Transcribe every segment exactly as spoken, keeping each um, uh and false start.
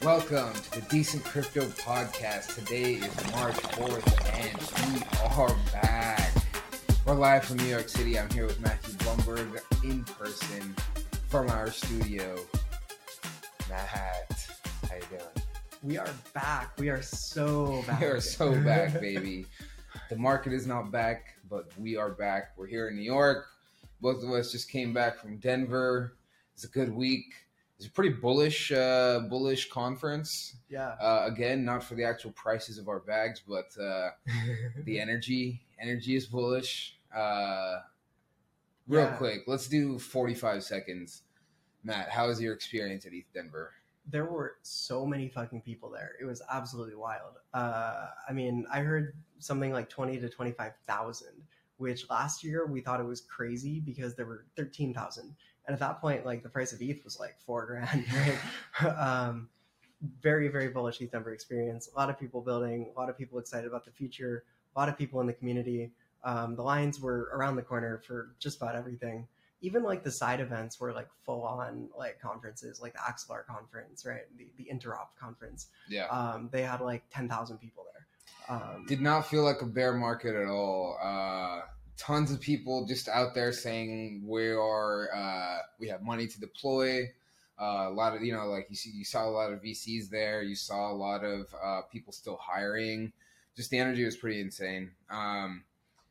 Welcome to the Decent Crypto Podcast. Today is March fourth and we are back. We're live from New York City. I'm here with Matthew Blumberg in person from our studio. Matt, how you doing? We are back. We are so back. We are so back, baby. The market is not back, but we are back. We're here in New York. Both of us just came back from Denver. It's a good week. It's a pretty bullish, uh, bullish conference. Yeah. Uh, again, not for the actual prices of our bags, but uh, the energy. Energy is bullish. Uh, real Yeah. quick, let's do forty-five seconds. Matt, how was your experience at E T H Denver? There were so many fucking people there. It was absolutely wild. Uh, I mean, I heard something like twenty to twenty-five thousand, which last year we thought it was crazy because there were thirteen thousand. And at that point, like the price of E T H was like four grand, right? um, very, very bullish E T H Denver experience. A lot of people building, a lot of people excited about the future, a lot of people in the community. Um, the lines were around the corner for just about everything. Even like the side events were like full on like conferences, like the Axelar conference, right? The, the Interop conference. Yeah. Um, they had like ten thousand people there. Um, Did not feel like a bear market at all. Uh, tons of people just out there saying we are, uh, we have money to deploy. Uh, a lot of, you know, like you see, you saw a lot of V Cs there. You saw a lot of uh, people still hiring. Just the energy was pretty insane. Um,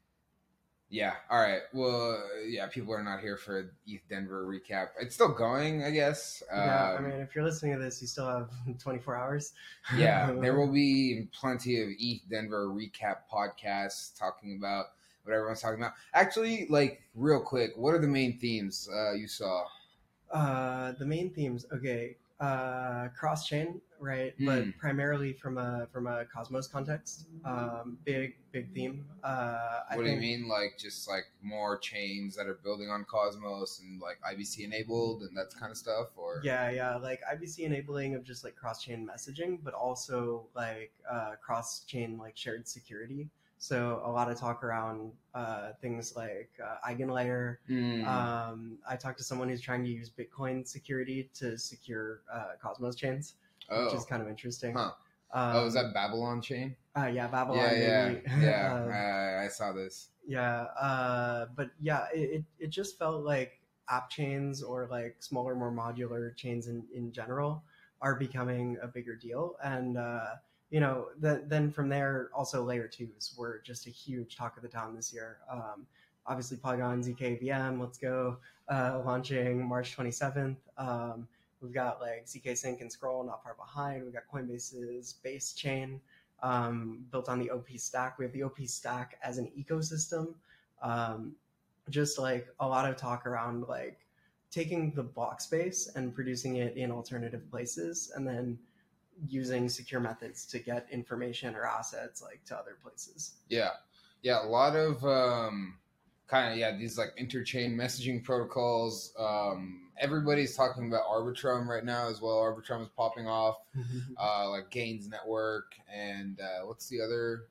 yeah. All right. Well, yeah, people are not here for E T H Denver recap. It's still going, I guess. yeah, I Um, mean, if you're listening to this, you still have twenty-four hours. yeah, there will be plenty of E T H Denver recap podcasts talking about what everyone's talking about. Actually, like, real quick, what are the main themes uh, you saw? Uh, the main themes, okay, uh, cross chain, right? But Mm. primarily from a from a Cosmos context. Um, big big theme. Uh, I What do you think, mean? Like, just like more chains that are building on Cosmos and like I B C enabled and that kind of stuff? Or Yeah, yeah, like I B C enabling of just like cross chain messaging, but also like uh, cross chain like shared security. So a lot of talk around uh, things like uh, Eigenlayer. Mm. Um, I talked to someone who's trying to use Bitcoin security to secure uh, Cosmos chains, oh, which is kind of interesting. huh. Um, oh, is that Babylon chain? Uh, yeah, Babylon. yeah, yeah, Maybe. yeah. um, I, I saw this. yeah, uh, but yeah, it, it it just felt like app chains or like smaller, more modular chains in, in general are becoming a bigger deal. And, uh, you know, the, then from there, also layer twos were just a huge talk of the town this year. Um, obviously, Polygon, Z K V M, let's go, uh, launching March twenty-seventh. Um, we've got like Z K Sync and Scroll not far behind. We've got Coinbase's base chain. Um, built on the O P stack. We have the O P stack as an ecosystem. Um, just like a lot of talk around like taking the block space and producing it in alternative places and then using secure methods to get information or assets like to other places. Yeah. Yeah, a lot of um, kind of, yeah, these like interchain messaging protocols. Um, everybody's talking about Arbitrum right now as well. Arbitrum is popping off, uh, like Gains Network, and uh, what's the other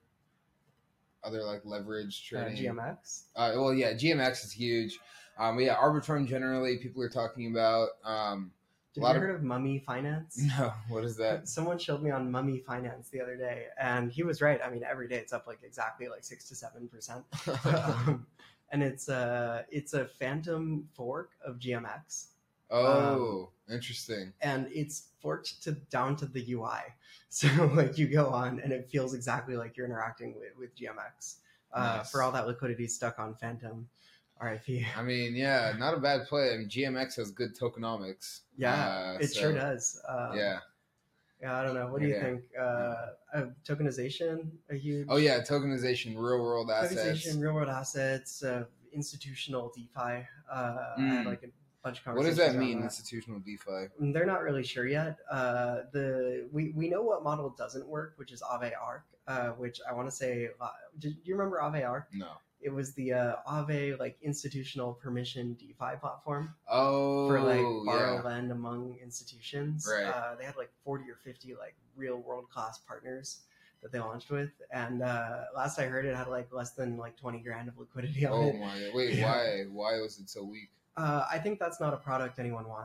other like leverage Uh, trading? G M X. Uh, well, yeah, G M X is huge. Um, but yeah, Arbitrum generally people are talking about. Um, Did a you lot heard of of Mummy Finance? no, what is that? Someone showed me on Mummy Finance the other day, and he was right. I mean, every day it's up like exactly like six to seven percent, um, and it's a it's a phantom fork of G M X, oh, interesting. and it's forked to down to the U I. So like you go on, and it feels exactly like you're interacting with with G M X. Uh, Nice. For all that liquidity stuck on Phantom, R I P. I mean, yeah, not a bad play. I mean, G M X has good tokenomics. Yeah, Uh, it so, sure does. Um, Yeah. Yeah, I don't know. What do you Yeah. think? Uh, uh, tokenization, a huge. Oh yeah, tokenization, real world assets. Tokenization, real world assets, uh, institutional DeFi. Uh, I Mm. had like a bunch of What does conversations. that around mean, that. institutional DeFi? They're not really sure yet. Uh, the we, we know what model doesn't work, which is Aave Arc, uh, which I want to say. Uh, did you remember Aave Arc? No. It was the uh, Aave like institutional permission DeFi platform Oh, for like borrow yeah. lend among institutions. Right. Uh, they had like forty or fifty like real world class partners that they launched with, and uh, last I heard, it had like less than like twenty grand of liquidity on Oh it. my god! Wait, Yeah. why? Why was it so weak? Uh, I think that's not a product anyone wants.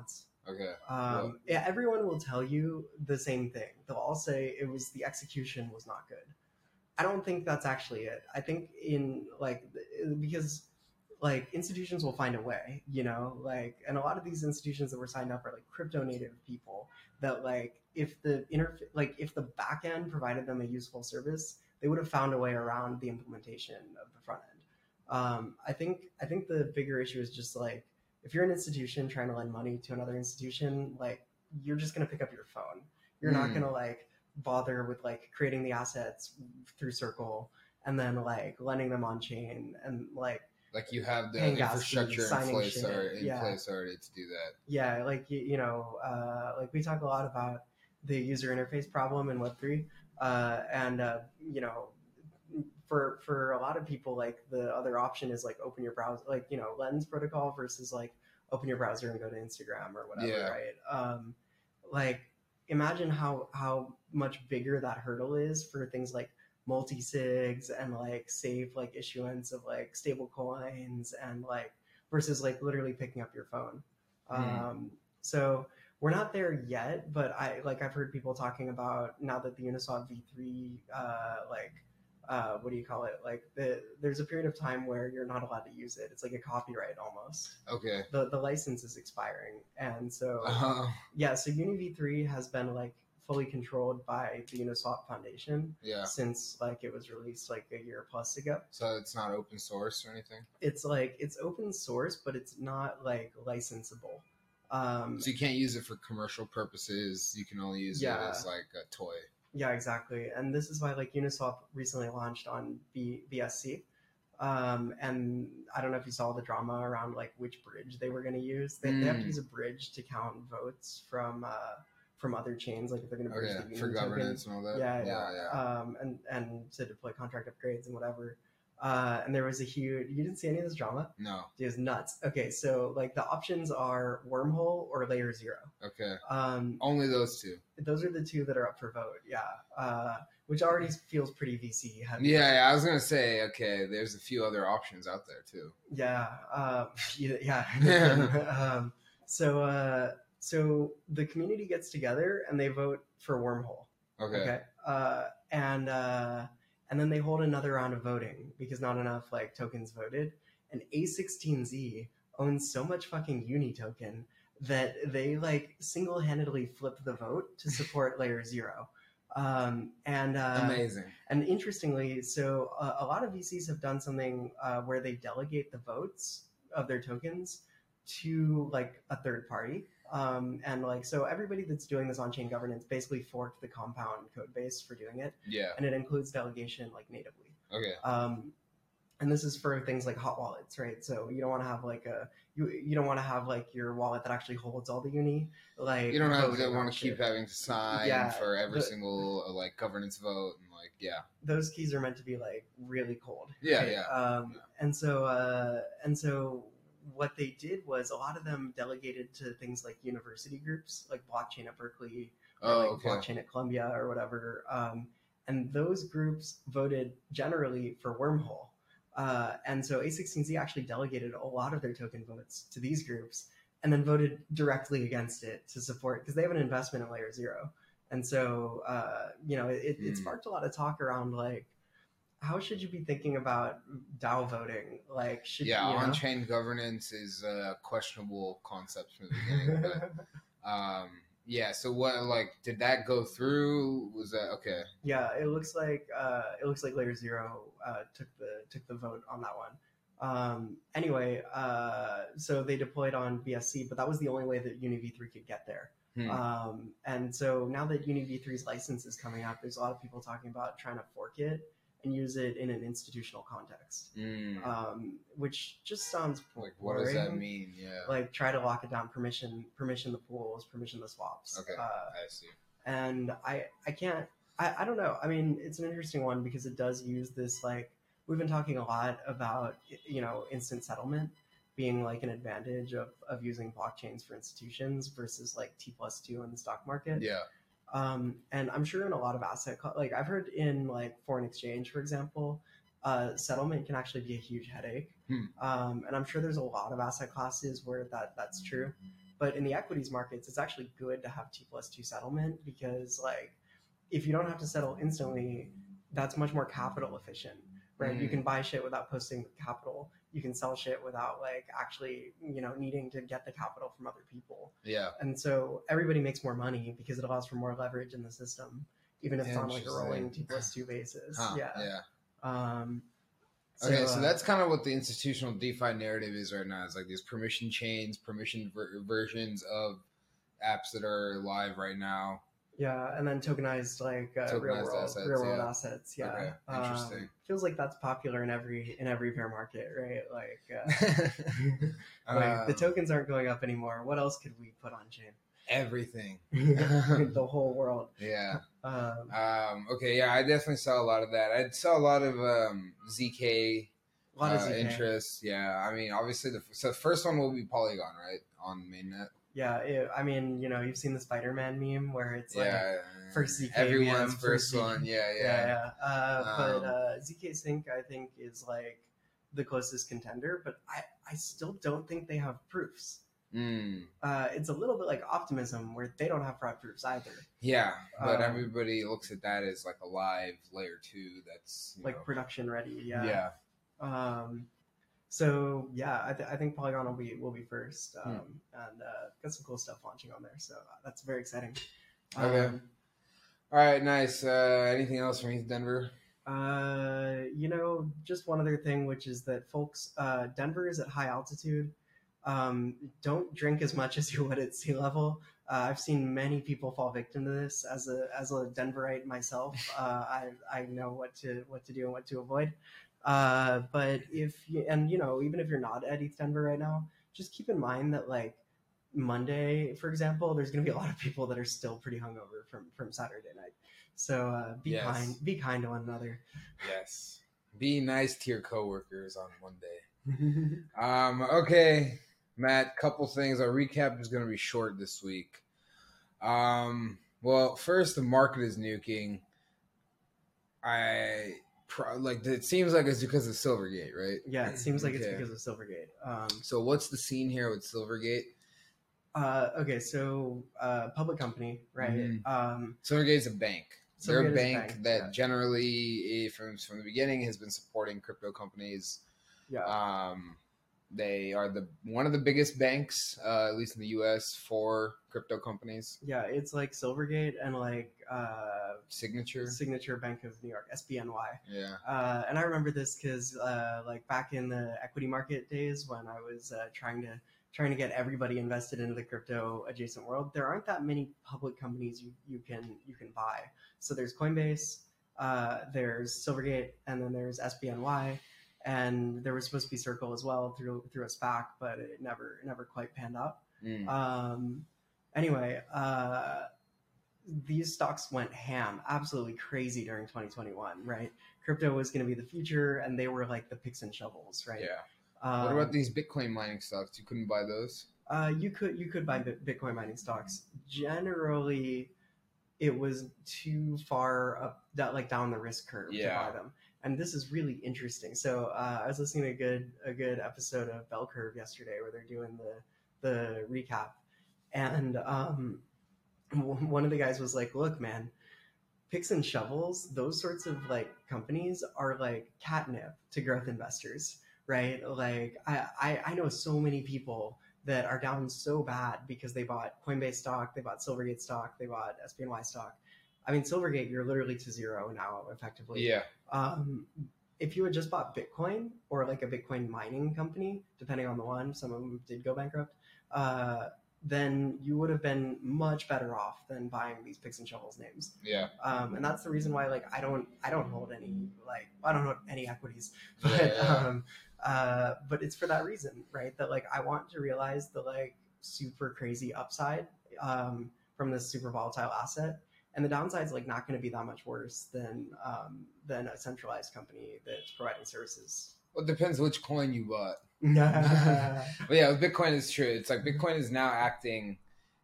Okay. Um, Well, yeah, everyone will tell you the same thing. They'll all say it was the execution was not good. I don't think that's actually it. I think in like because like institutions will find a way, you know, like, and a lot of these institutions that were signed up are like crypto native people that like if the interf like if the back end provided them a useful service, they would have found a way around the implementation of the front end. Um, I think I think the bigger issue is just like if you're an institution trying to lend money to another institution, like you're just gonna pick up your phone. You're not mm, gonna like bother with like creating the assets through Circle and then like lending them on chain and like like you have the paying gas fees, infrastructure in signing place shit. or in Yeah. place already to do that. Yeah, like you, you know, uh, like we talk a lot about the user interface problem in Web three, uh, and uh, you know, for for a lot of people, like the other option is like open your browser, like you know, Lens protocol versus like open your browser and go to Instagram or whatever, Yeah. right? Um, like imagine how how much bigger that hurdle is for things like multi-sigs and like safe like issuance of like stable coins and like versus like literally picking up your phone. Mm. Um, so we're not there yet, but I like I've heard people talking about now that the Uniswap V three uh, like uh, what do you call it? Like the, there's a period of time where you're not allowed to use it. It's like a copyright almost. Okay. The the license is expiring, and so Uh, yeah, so Uni V three has been like fully controlled by the Uniswap Foundation yeah. since like it was released like a year plus ago. So it's not open source or anything? It's like it's open source, but it's not like licensable. Um, So you can't use it for commercial purposes. You can only use Yeah. it as like a toy. yeah, exactly. And this is why like Uniswap recently launched on B- BSC. Um, and I don't know if you saw the drama around like which bridge they were going to use. They, they have to Mm. use a bridge to count votes from uh, from other chains, like if they're going to bridge Okay, the Uni for token. governance and all that. Yeah, yeah, yeah, yeah. Um, and and to deploy contract upgrades and whatever. Uh, and there was a huge. You didn't see any of this drama? No. It was nuts. Okay, so like the options are Wormhole or Layer Zero. Okay. Um, Only those two. those are the two that are up for vote. Yeah, uh, which already feels pretty V C heavy. Yeah, yeah, I was gonna say, okay, there's a few other options out there too. Yeah, uh, yeah. yeah. um, so, uh, so the community gets together and they vote for Wormhole. Okay. Okay. Uh, and uh, and then they hold another round of voting because not enough like tokens voted. And A sixteen Z owns so much fucking Uni token that they like single-handedly flipped the vote to support Layer Zero. Um, and uh, Amazing. And interestingly, so uh, a lot of V Cs have done something uh, where they delegate the votes of their tokens to like a third party. Um, and like, so everybody that's doing this on-chain governance basically forked the Compound code base for doing it. Yeah. And it includes delegation like natively. Okay. Um, and this is for things like hot wallets, right? So you don't want to have like a you you don't want to have like your wallet that actually holds all the Uni. Like You don't have voting to want on to keep shit. having to sign Yeah, for every the- single uh, like governance vote and like yeah. Those keys are meant to be like really cold. Yeah, right? yeah. Um, Yeah. And so uh, and so what they did was a lot of them delegated to things like university groups, like blockchain at Berkeley, or Oh, like okay. blockchain at Columbia or whatever. Um, and those groups voted generally for Wormhole. Uh, and so A sixteen Z actually delegated a lot of their token votes to these groups and then voted directly against it to support because they have an investment in Layer Zero. And so, uh, you know, it, it Hmm. sparked a lot of talk around like, how should you be thinking about DAO voting? Like, should Yeah, you know? on-chain governance is a questionable concept from the beginning. but, um, yeah. So what? Like, did that go through? Was that okay? Yeah, it looks like uh, it looks like Layer Zero uh, took the took the vote on that one. Um, anyway, uh, so they deployed on B S C, but that was the only way that Uni V three could get there. Hmm. Um, and so now that Uni V three's license is coming out, there's a lot of people talking about trying to fork it and use it in an institutional context, Mm. um, which just sounds Like, what does that boring. mean? Yeah. Like, try to lock it down, permission, permission the pools, permission the swaps. Okay, Uh, I see. and I I can't I, I don't know. I mean, it's an interesting one because it does use this like we've been talking a lot about you know instant settlement being like an advantage of, of using blockchains for institutions versus like T plus two in the stock market. Yeah. Um, and I'm sure in a lot of asset cl- like I've heard in like foreign exchange, for example, uh, settlement can actually be a huge headache. Hmm. Um, and I'm sure there's a lot of asset classes where that that's true. But in the equities markets, it's actually good to have T plus two settlement because like if you don't have to settle instantly, that's much more capital efficient, right? Mm. You can buy shit without posting capital. You can sell shit without like actually, you know, needing to get the capital from other people. Yeah. And so everybody makes more money because it allows for more leverage in the system, even if it's on like a rolling T plus two basis. Huh, yeah. Yeah. Um, so, okay, so uh, that's kind of what the institutional DeFi narrative is right now. It's like these permission chains, permission ver- versions of apps that are live right now. Yeah, and then tokenized like uh, tokenized real world, assets, real world yeah. assets. Yeah, okay. Interesting. Um, feels like that's popular in every in every bear market, right? Like, uh, like um, the tokens aren't going up anymore. What else could we put on chain? Everything. The whole world. Yeah. Um, um, okay. Yeah, I definitely saw a lot of that. I saw a lot of um, Z K. A lot of uh, Z K. interest. Yeah. I mean, obviously, the so the first one will be Polygon, right, on mainnet. Yeah, it, I mean, you know, you've seen the Spider-Man meme where it's like yeah, first Z K everyone's meme, first Z K. one. Yeah, yeah. yeah, yeah. Uh, um, but uh, Z K Sync, I think, is like the closest contender. But I, I still don't think they have proofs. Mm. Uh, it's a little bit like Optimism, where they don't have fraud proofs either. Yeah, but um, everybody looks at that as like a live layer two. That's like know. production ready. Yeah. Yeah. Um, So yeah, I, th- I think Polygon will be will be first, um, hmm. and uh, got some cool stuff launching on there. So that's very exciting. Okay. Um, All right. Nice. Uh, anything else from East Denver? Uh, you know, just one other thing, which is that folks, uh, Denver is at high altitude. Um, don't drink as much as you would at sea level. Uh, I've seen many people fall victim to this. As a as a Denverite myself, uh, I I know what to what to do and what to avoid. Uh, but if you, and you know, even if you're not at East Denver right now, just keep in mind that like Monday, for example, there's going to be a lot of people that are still pretty hungover from, from Saturday night. So uh, be yes. kind, be kind to one another. Yes. Be nice to your coworkers on Monday. um, okay, Matt, couple things. Our recap is going to be short this week. Um, well, first, the market is nuking. I... Like it seems like it's because of Silvergate, right? Yeah, it seems like okay. it's because of Silvergate. Um, so what's the scene here with Silvergate? Uh, okay, so uh, public company, right? Mm-hmm. Um, Silvergate's a bank. Silvergate They're a bank, a bank that yeah. generally, from from the beginning, has been supporting crypto companies. Yeah. Um, they are the one of the biggest banks, uh, at least in the U S, for crypto companies. Yeah, it's like Silvergate and like uh, Signature, Signature Bank of New York, S B N Y. Yeah. Uh, and I remember this because uh, like back in the equity market days when I was uh, trying to trying to get everybody invested into the crypto adjacent world, there aren't that many public companies you, you can you can buy. So there's Coinbase, uh, there's Silvergate, and then there's S B N Y. And there was supposed to be Circle as well through through a SPAC, but it never never quite panned out. Mm. Um, anyway, uh, these stocks went ham, absolutely crazy during twenty twenty-one, right? Crypto was going to be the future, and they were like the picks and shovels, right? Yeah. Um, what about these Bitcoin mining stocks? You couldn't buy those? Uh, you could you could buy Bitcoin mining stocks. Generally, it was too far up, that like down the risk curve yeah. to buy them. And this is really interesting. So uh, I was listening to a good a good episode of Bell Curve yesterday, where they're doing the the recap, and um, one of the guys was like, "Look, man, picks and shovels, those sorts of like companies are like catnip to growth investors, right? Like I I, I know so many people that are down so bad because they bought Coinbase stock, they bought Silvergate stock, they bought S B N Y stock. I mean, Silvergate, you're literally to zero now, effectively. Yeah. Um, if you had just bought Bitcoin or like a Bitcoin mining company, depending on the one, some of them did go bankrupt, uh, then you would have been much better off than buying these picks and shovels names. Yeah. Um, and that's the reason why, like, I don't, I don't hold any, like, I don't hold any equities, but, yeah, yeah. um, uh, but it's for that reason, right? That like, I want to realize the like super crazy upside, um, from this super volatile asset. And the downside is like not going to be that much worse than um, than a centralized company that's providing services. Well, it depends which coin you bought. But yeah, with Bitcoin is true. It's like Bitcoin is now acting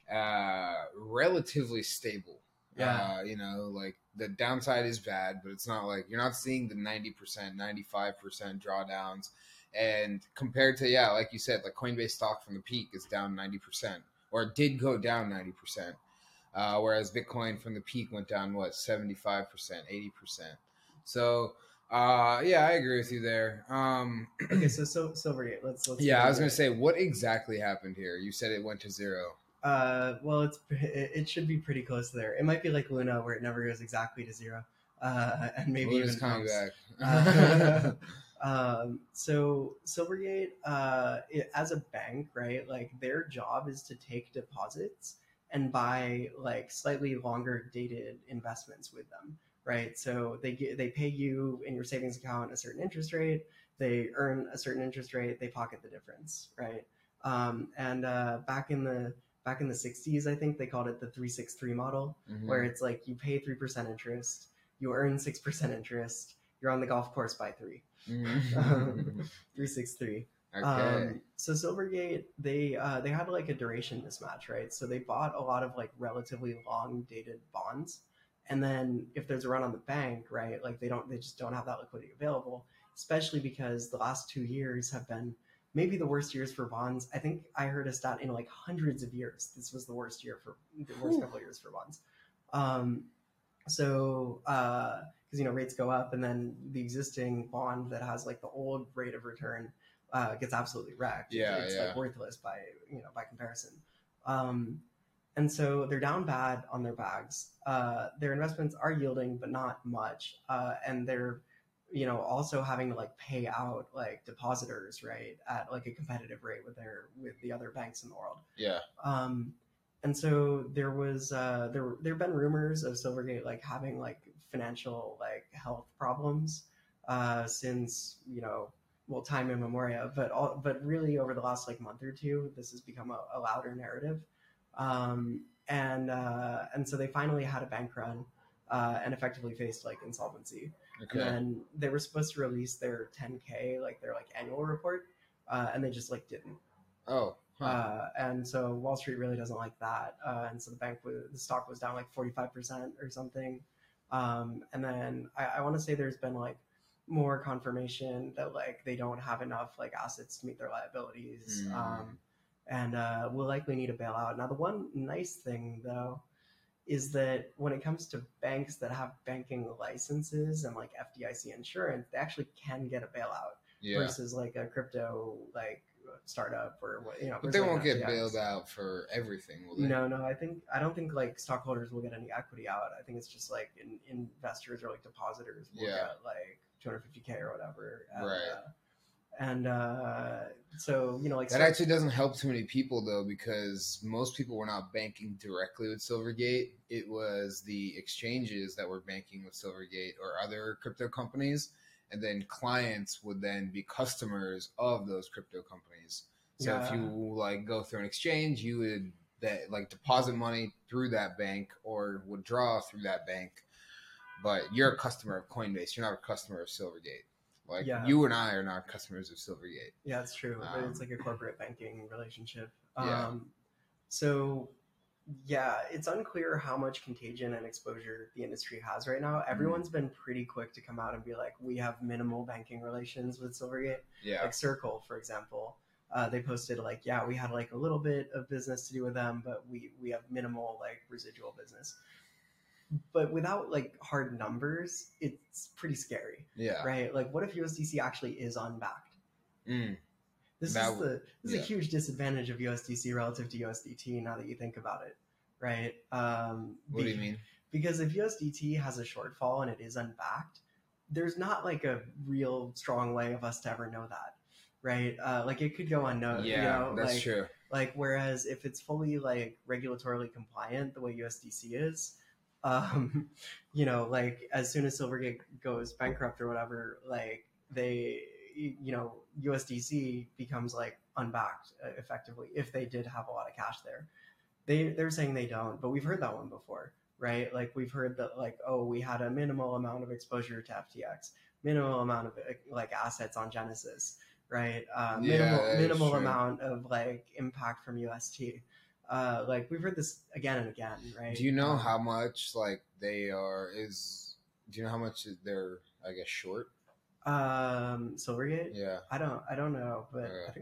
uh, relatively stable. Yeah, uh, you know, like the downside is bad, but it's not like you're not seeing the ninety percent, ninety-five percent drawdowns. And compared to yeah, like you said, like Coinbase stock from the peak is down ninety percent. or it did go down ninety percent. Uh, whereas Bitcoin from the peak went down what seventy-five percent, eighty percent. So uh, yeah, I agree with you there. Um, Okay, so, so Silvergate. Let's let's. yeah, get I was into gonna it. say, what exactly happened here? You said it went to zero. Uh, well, it's it it should be pretty close there. It might be like Luna, where it never goes exactly to zero, uh, and maybe Luna's even coming bumps. back. Uh, um, so Silvergate, uh, it, as a bank, right? Like their job is to take deposits and buy like slightly longer dated investments with them, right? So they get, they pay you in your savings account a certain interest rate. They earn a certain interest rate. They pocket the difference, right? Um, and uh, back in the back in the sixties, I think they called it the three six three model, Mhm. where it's like you pay three percent interest, you earn six percent interest, you're on the golf course by three. Mhm. three six three. Okay. Um, so Silvergate, they uh, they had like a duration mismatch, right? So they bought a lot of like relatively long dated bonds, and then if there's a run on the bank, right, like they don't, they just don't have that liquidity available, especially because the last two years have been maybe the worst years for bonds. I think I heard a stat in like hundreds of years. This was the worst year for the worst Whew. couple of years for bonds. Um, so, because uh, you know rates go up, and then the existing bond that has like the old rate of return uh, gets absolutely wrecked. Yeah, it's yeah. like worthless by you know by comparison. Um, and so they're down bad on their bags. Uh, their investments are yielding, but not much, uh, and they're you know also having to like pay out like depositors right at like a competitive rate with their with the other banks in the world. Yeah. Um, and so there was uh, there there have been rumors of Silvergate like having like financial like health problems uh, since you know well time immemorial, but all, but really over the last like month or two, this has become a, a louder narrative, um, and uh, and so they finally had a bank run uh, and effectively faced like insolvency. Okay. And then they were supposed to release their ten K, like their like annual report, uh, and they just like didn't. Oh. Huh. Uh, and so Wall Street really doesn't like that. Uh, and so the bank, was, the stock was down like forty-five percent or something. Um, and then I, I want to say there's been like more confirmation that like they don't have enough like assets to meet their liabilities. Mm. Um, and uh, will likely need a bailout. Now, the one nice thing though is that when it comes to banks that have banking licenses and like F D I C insurance, they actually can get a bailout Yeah. versus like a crypto like startup or what you know. But they versus, like, won't get F T X. bailed out for everything, will they? No, no. I think I don't think like stockholders will get any equity out. I think it's just like in, investors or like depositors will Yeah. get like two hundred fifty K or whatever. And, Right. Uh, and uh, so you know, like That so- actually doesn't help too many people though, because most people were not banking directly with Silvergate. It was the exchanges that were banking with Silvergate or other crypto companies, and then clients would then be customers of those crypto companies. So if Yeah. you like go through an exchange, you would that like deposit money through that bank or withdraw through that bank. But you're a customer of Coinbase. You're not a customer of Silvergate. Like Yeah. you and I are not customers of Silvergate. Yeah, it's true. but Um, it's like a corporate banking relationship. Yeah. Um, so, yeah, it's unclear how much contagion and exposure the industry has right now. Everyone's been pretty quick to come out and be like, we have minimal banking relations with Silvergate. Yeah. Like Circle, for example. Uh, they posted like, yeah, we had like a little bit of business to do with them, but we, we have minimal like residual business. But without like hard numbers, it's pretty scary, Yeah. right? Like, what if U S D C actually is unbacked? Mm. This That is the this is yeah. a huge disadvantage of U S D C relative to U S D T. Now that you think about it, right? Um, What do be- you mean? Because if U S D T has a shortfall and it is unbacked, there's not like a real strong way of us to ever know that, right? Uh, like it could go unknown. Yeah, you know? that's like, true. Like whereas if it's fully like regulatorily compliant, the way U S D C is, um, you know, like as soon as Silvergate goes bankrupt or whatever, like they, you know, U S D C becomes like unbacked uh, effectively if they did have a lot of cash there. They they're saying they don't, but we've heard that one before, right? Like we've heard that like, oh, we had a minimal amount of exposure to F T X, minimal amount of like assets on Genesis, right? Uh, Yeah, minimal that is minimal true. amount of like impact from U S T. Uh, like we've heard this again and again, right? Do you know Um, how much like they are is do you know how much they're I guess short? um, Silvergate? Yeah. I don't I don't know, but Yeah. I think it's a lot.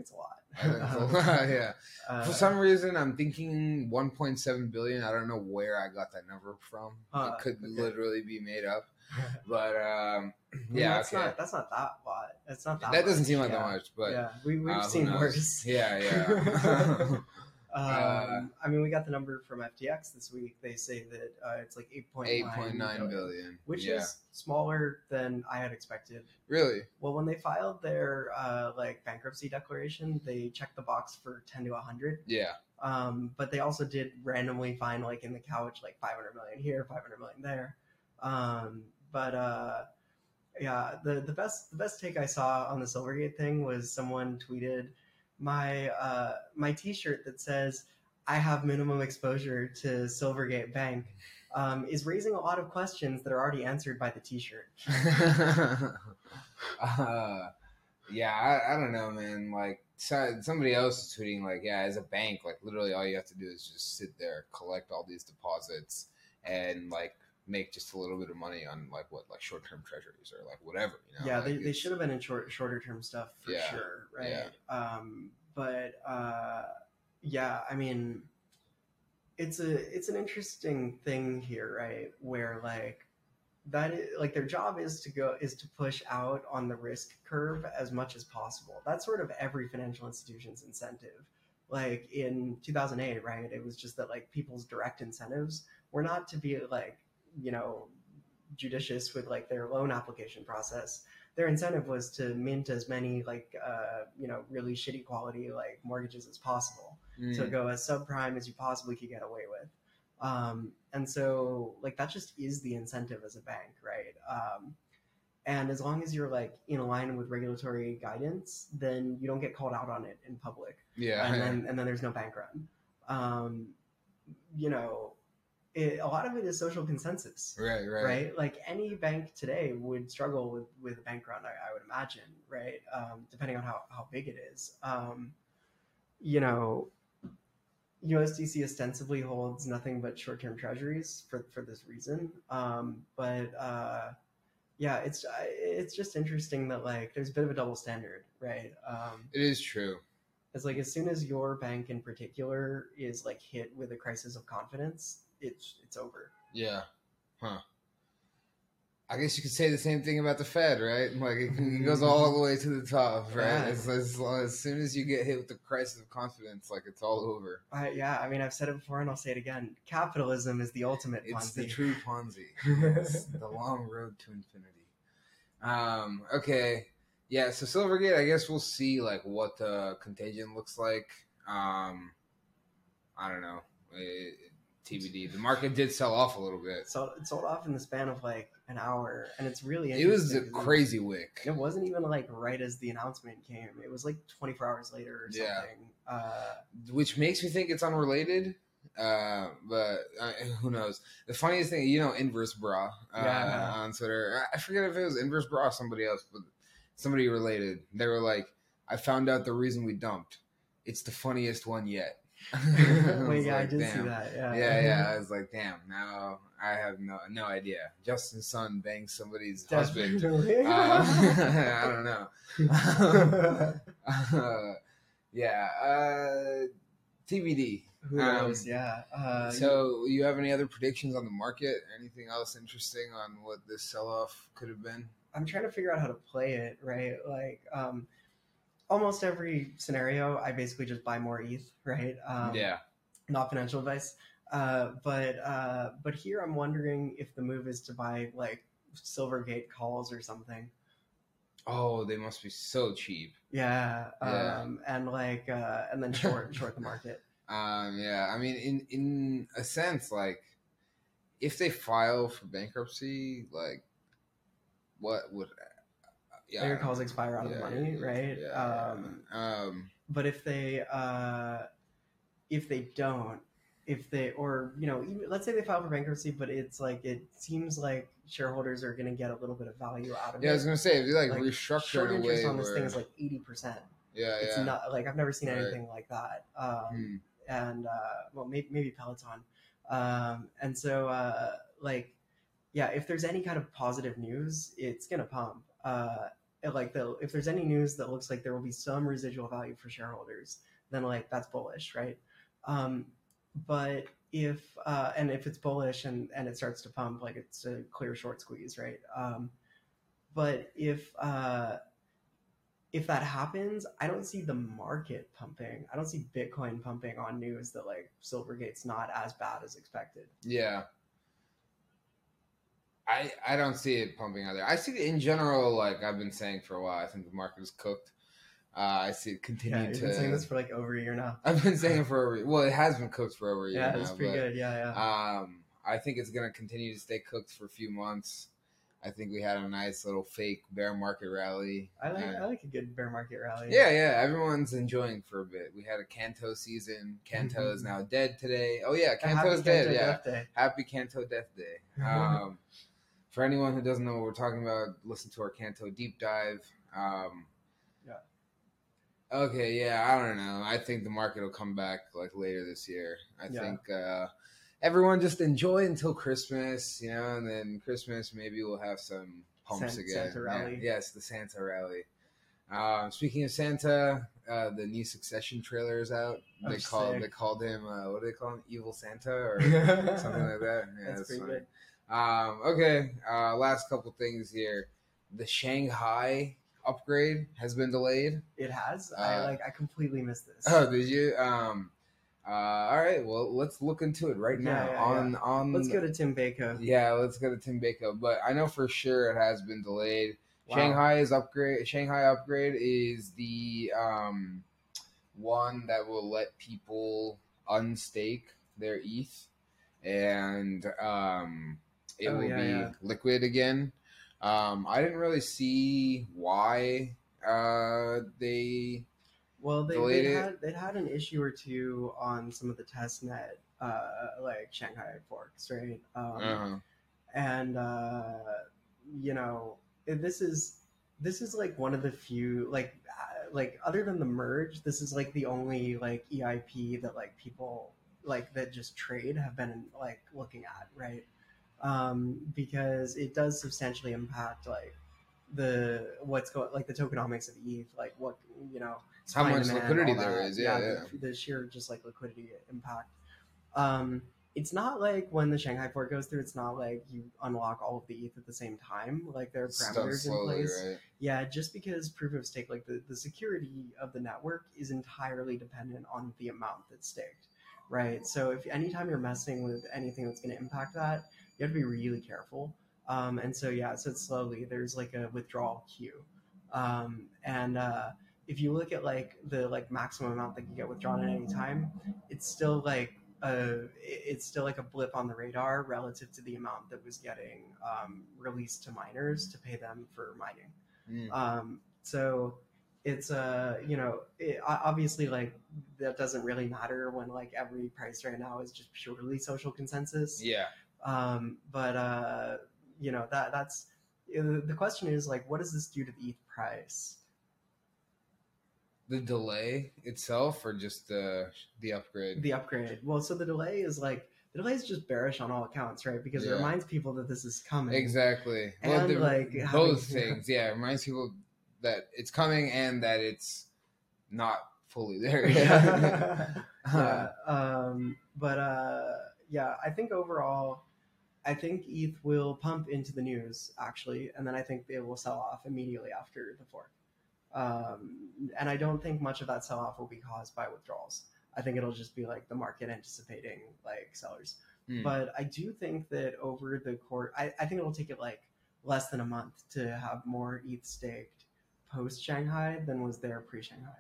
I think it's a Um, lot, yeah. uh, For some reason, I'm thinking one point seven billion. I don't know where I got that number from. Uh, It could okay. literally be made up. But um, I mean, yeah, that's okay. not that's not that lot. It's not that. That doesn't much, seem like yeah. that much, but yeah, we we've uh, who seen knows? worse. Yeah, yeah. um, Uh, I mean, we got the number from F T X this week. They say that uh, it's like eight point eight point nine billion, which yeah. is smaller than I had expected. Really? Well, when they filed their uh, like bankruptcy declaration, they checked the box for ten to a hundred. Yeah. Um, but they also did randomly find like in the couch like five hundred million here, five hundred million there. Um, but uh, yeah, the the best the best take I saw on the Silvergate thing was someone tweeted my uh, my T-shirt that says I have minimum exposure to Silvergate Bank um, is raising a lot of questions that are already answered by the T-shirt. uh, yeah, I, I don't know, man. Like so, somebody else is tweeting, like, yeah, as a bank, like literally all you have to do is just sit there, collect all these deposits, and like make just a little bit of money on like what, like short term treasuries or like whatever. You know? Yeah, like they, they should have been in short shorter term stuff for Yeah, sure, right? yeah. Um, but uh, yeah, I mean, it's a it's an interesting thing here, right? Where like that is, like their job is to go is to push out on the risk curve as much as possible. That's sort of every financial institution's incentive. Like in two thousand eight, right? It was just that like people's direct incentives were not to be like, you know, judicious with like their loan application process. Their incentive was to mint as many like uh, you know, really shitty quality like mortgages as possible. Mm. To go as subprime as you possibly could get away with. Um, and so like that just is the incentive as a bank, right? Um, and as long as you're like in line with regulatory guidance, then you don't get called out on it in public. Yeah. And then and then there's no bank run. Um, you know, it, a lot of it is social consensus. Right, right. Right? Like any bank today would struggle with, with a bank run, I, I would imagine, right? Um, depending on how, how big it is. Um, you know, U S D C ostensibly holds nothing but short-term treasuries for, for this reason. Um, but uh, yeah, it's it's just interesting that like there's a bit of a double standard, right? Um, it is true. It's like as soon as your bank in particular is like hit with a crisis of confidence, it's it's over. Yeah. Huh. I guess you could say the same thing about the Fed, right? Like it, it goes all the way to the top, right? Yeah. As, as, as soon as you get hit with the crisis of confidence, like it's all over. Uh, yeah, I mean, I've said it before and I'll say it again. Capitalism is the ultimate Ponzi. It's the true Ponzi. It's the long road to infinity. Um, okay. Yeah, so Silvergate, I guess we'll see like what the contagion looks like. Um, I don't know. It, T B D. The market did sell off a little bit. So it sold off in the span of like an hour, and it's really it was a interesting 'cause crazy wick. It wasn't even like right as the announcement came. It was like twenty-four hours later or something. Yeah. Uh, Which makes me think it's unrelated, uh, but uh, who knows? The funniest thing, you know, Inverse Bra uh, Yeah. on Twitter. I forget if it was Inverse Bra or somebody else, but somebody related. They were like, "I found out the reason we dumped. It's the funniest one yet." I Wait, was yeah, I like, did damn. see that. Yeah, Yeah, yeah. I was like, damn. Now I have no no idea. Justin's son bangs somebody's husband. Definitely. Uh, I don't know. uh, yeah. Uh, T B D. Who knows? Um, yeah. Uh, So, you have any other predictions on the market? Anything else interesting on what this sell-off could have been? I'm trying to figure out how to play it, right? Like, um, almost every scenario, I basically just buy more E T H, right? Um, yeah. Not financial advice. Uh, but uh, but here I'm wondering if the move is to buy like Silvergate calls or something. Oh, they must be so cheap. Yeah. Yeah. Um, and like uh, and then short short the market. Um, yeah. I mean, in in a sense, like, if they file for bankruptcy, like, what would? Yeah, Their I don't calls know. expire out of Yeah, the money, yeah, right? yeah, Um, yeah. Um, but if they uh, if they don't, if they or you know, even, let's say they file for bankruptcy, but it's like it seems like shareholders are going to get a little bit of value out of yeah, it. I was gonna say if you like, Like, restructure short in a interest way on this where, thing is like eighty percent. yeah, It's yeah, not like I've never seen Right. anything like that. Um, Hmm. And uh, well, maybe, maybe Peloton. Um, and so uh, like, yeah, if there's any kind of positive news, it's gonna pump. Uh, uh, like the if there's any news that looks like there will be some residual value for shareholders, then like that's bullish, right? Um, but if uh, and if it's bullish and and it starts to pump, like it's a clear short squeeze, right? Um, but if uh, if that happens, I don't see the market pumping. I don't see Bitcoin pumping on news that like Silvergate's not as bad as expected. Yeah. I, I don't see it pumping either. I see it in general, like I've been saying for a while, I think the market is cooked. Uh, I see it continue yeah, you've to. been saying this for like over a year now. I've been saying it for over. Well, it has been cooked for over a year yeah, now. it's pretty but, good. Yeah, yeah. Um, I think it's gonna continue to stay cooked for a few months. I think we had a nice little fake bear market rally. I like Uh, I like a good bear market rally. yeah, yeah. Everyone's enjoying for a bit. We had a Kanto season. Kanto Mhm. is now dead today. Oh yeah, A happy Kanto's dead. Kanto Yeah, Death Day. happy Kanto Death Day. Um, for anyone who doesn't know what we're talking about, listen to our Kanto deep dive. Um, Yeah. Okay, yeah, I don't know. I think the market will come back like later this year. I Yeah. think uh, everyone just enjoy until Christmas, you know, and then Christmas maybe we'll have some pumps San- again. Santa rally. Yeah, yes, the Santa rally. Um, speaking of Santa, uh, the new Succession trailer is out. Oh, They called sick. they called him uh, what do they call him? Evil Santa or something like that. Yeah, That's that's pretty funny. good. Um, okay, uh, last couple things here. The Shanghai upgrade has been delayed. It has. I Uh, like. I completely missed this. Oh, did you? Um, uh, all right. Well, let's look into it right Yeah, now. yeah, on yeah. on. Let's go to Tim Bako. Yeah, let's go to Tim Bako. But I know for sure it has been delayed. Wow. Shanghai is upgrade. Shanghai upgrade is the um, one that will let people unstake their E T H, and um, it Oh, will yeah, be yeah. liquid again. Um, I didn't really see why uh, they. Well, they Delayed they it. had they had an issue or two on some of the testnet, uh, like Shanghai forks, right? Um, Uh-huh. and uh, you know, this is this is like one of the few like uh, like other than the merge, this is like the only like E I P that like people like that just trade have been like looking at, right? Um, because it does substantially impact like the what's going like the tokenomics of E T H, like what you know, How supply and much demand, liquidity all there that. is, yeah, the, the sheer just like liquidity impact. Um, it's not like when the Shanghai port goes through, it's not like you unlock all of the E T H at the same time. Like there are It's done parameters in slowly, place. right? Yeah, just because proof of stake, like the, the security of the network is entirely dependent on the amount that's staked, right? So if anytime you're messing with anything that's going to impact that, you have to be really careful. Um, and so yeah, so it's slowly. There's like a withdrawal queue, um, and uh, if you look at like the like maximum amount that can get withdrawn at any time, it's still like a it's still like a blip on the radar relative to the amount that was getting um, released to miners to pay them for mining. Mm. Um, so it's uh you know it, obviously like that doesn't really matter when like every price right now is just purely social consensus. Yeah. Um, but uh, you know that that's the question is like, what does this do to the E T H price? The delay itself, or just the the upgrade? The upgrade. Well, so the delay is like the delay is just bearish on all accounts, right? Because Yeah. it reminds people that this is coming. Exactly. And well, the, like both having, things. Yeah, it reminds people that it's coming and that it's not fully there. yeah. yeah. Um, but uh, yeah, I think overall, I think E T H will pump into the news actually, and then I think it will sell off immediately after the fork. Um, and I don't think much of that sell off will be caused by withdrawals. I think it'll just be like the market anticipating like sellers. Hmm. But I do think that over the course, I, I think it'll take it like less than a month to have more E T H staked post Shanghai than was there pre Shanghai.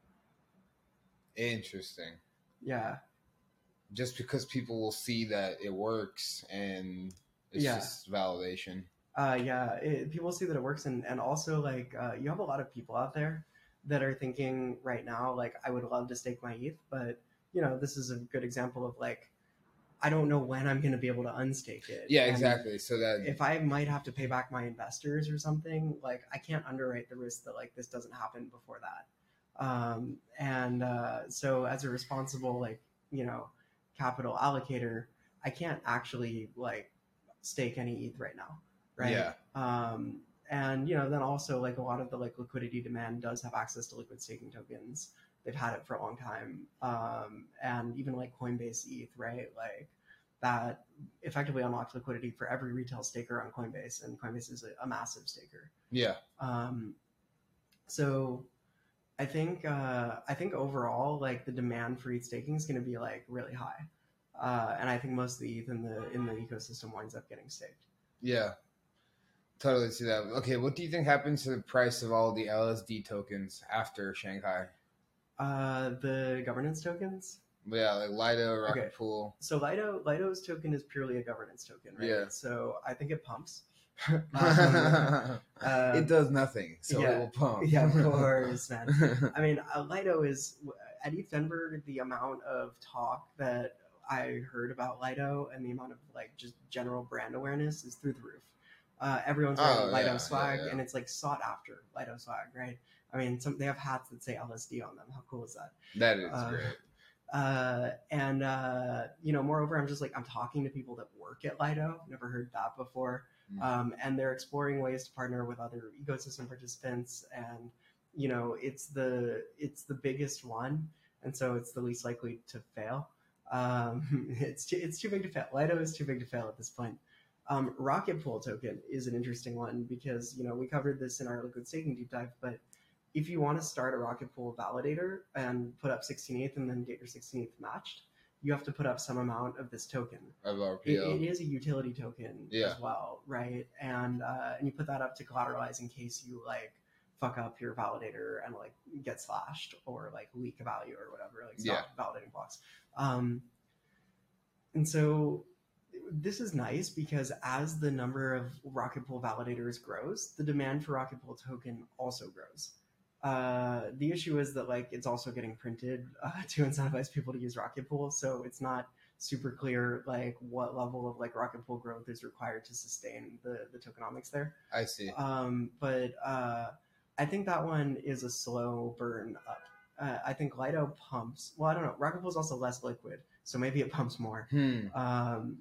Interesting. Yeah. Just because people will see that it works and it's Yeah. just validation. Uh, yeah, it, people see that it works, and, and also like uh, you have a lot of people out there that are thinking right now like I would love to stake my E T H, but you know this is a good example of like I don't know when I'm going to be able to unstake it. Yeah, And exactly. So that if I might have to pay back my investors or something, like I can't underwrite the risk that like this doesn't happen before that. Um, and uh, so as a responsible like you know capital allocator, I can't actually like stake any E T H right now. Right. Yeah. Um, and you know, then also like a lot of the like liquidity demand does have access to liquid staking tokens. They've had it for a long time, um, and even like Coinbase E T H, right? Like that effectively unlocks liquidity for every retail staker on Coinbase, and Coinbase is a, a massive staker. Yeah. Um, so I think uh, I think overall, like the demand for E T H staking is going to be like really high, uh, and I think most of the E T H in the in the ecosystem winds up getting staked. Yeah. Totally see that. Okay, what do you think happens to the price of all the L S D tokens after Shanghai? Uh, the governance tokens. Yeah, like Lido, Rocket Okay. Pool. So Lido Lido's token is purely a governance token, right? Yeah. So I think it pumps. um, uh, it does nothing, so yeah. it will pump. Yeah, of course, man. I mean, uh, Lido is at E T H Denver. The amount of talk that I heard about Lido and the amount of like just general brand awareness is through the roof. Uh, everyone's wearing Oh, Lido yeah, swag, yeah, yeah. and it's like sought after Lido swag, right? I mean, some they have hats that say L S D on them. How cool is that? That is Uh, great. Uh, and uh, you know, moreover, I'm just like I'm talking to people that work at Lido. Never heard that before. Mm. Um, and they're exploring ways to partner with other ecosystem participants. And you know, it's the it's the biggest one, and so it's the least likely to fail. Um, it's too, it's too big to fail. Lido is too big to fail at this point. Um, Rocket Pool token is an interesting one because you know we covered this in our liquid staking deep dive, but if you want to start a Rocket Pool validator and put up sixteen E T H and then get your sixteen E T H matched, you have to put up some amount of this token. Of R It, P L. it is a utility token Yeah. as well, right? And uh, and you put that up to collateralize in case you like fuck up your validator and like get slashed or like leak a value or whatever, like stop validating blocks. Um, and so this is nice because as the number of Rocket Pool validators grows, the demand for Rocket Pool token also grows. Uh, the issue is that like it's also getting printed uh, to incentivize people to use Rocket Pool, so it's not super clear like what level of like Rocket Pool growth is required to sustain the the tokenomics there. I see. Um, but uh, I think that one is a slow burn up. Uh, I think Lido pumps. Well, I don't know. Rocket Pool is also less liquid, so maybe it pumps more. Hmm. Um,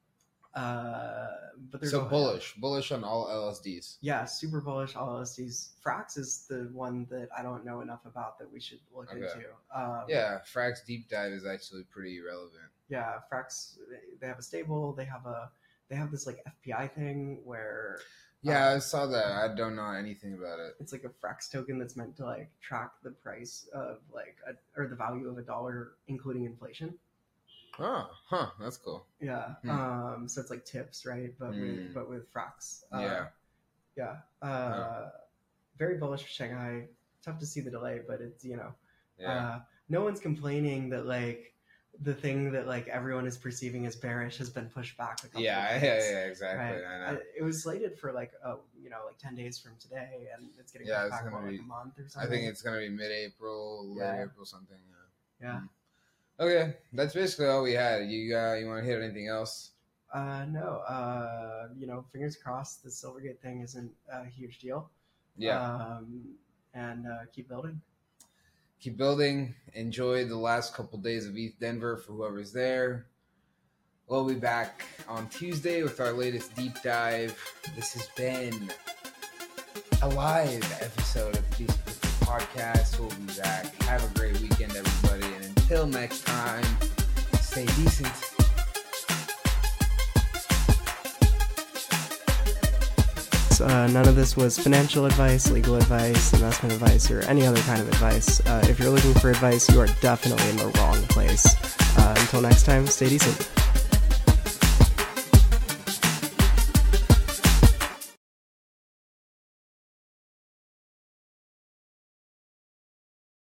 uh, but there's So a- bullish, bullish on all L S Ds. Yeah, super bullish all L S Ds. Frax is the one that I don't know enough about that we should look Okay. into. Um, Yeah, Frax deep dive is actually pretty relevant. yeah. Frax, they- they have a stable. They have a they have this like F P I thing where Yeah, uh, I saw that. I don't know anything about it. it's like a Frax token that's meant to like track the price of like a, or the value of a dollar, including inflation. Oh, huh, that's cool. Yeah. Hmm. Um. So it's like tips, right? But Hmm. with but with Frax. Uh, Yeah. Yeah. Uh, Very bullish for Shanghai. Tough to see the delay, but it's you know. Yeah. Uh, no one's complaining that like the thing that like everyone is perceiving as bearish has been pushed back a couple yeah, of yeah, days. yeah, exactly. Right. I know. Uh, It was slated for like oh you know like ten days from today, and it's getting Yeah, pushed it's back gonna about like be- a month or I something. think it's gonna be mid-April, late Yeah. April, something. Yeah. yeah. Okay, that's basically all we had. You uh, you want to hit anything else? Uh, no. Uh, you know, fingers crossed the Silvergate thing isn't a huge deal. Yeah. Um, and uh, keep building. Keep building. Enjoy the last couple days of E T H Denver for whoever's there. We'll be back on Tuesday with our latest deep dive. This has been a live episode of the Decent Crypto Podcast. We'll be back. Have a great weekend, everybody. And until next time, stay decent. Uh, none of this was financial advice, legal advice, investment advice, or any other kind of advice. Uh, if you're looking for advice, you are definitely in the wrong place. Uh, until next time, stay decent.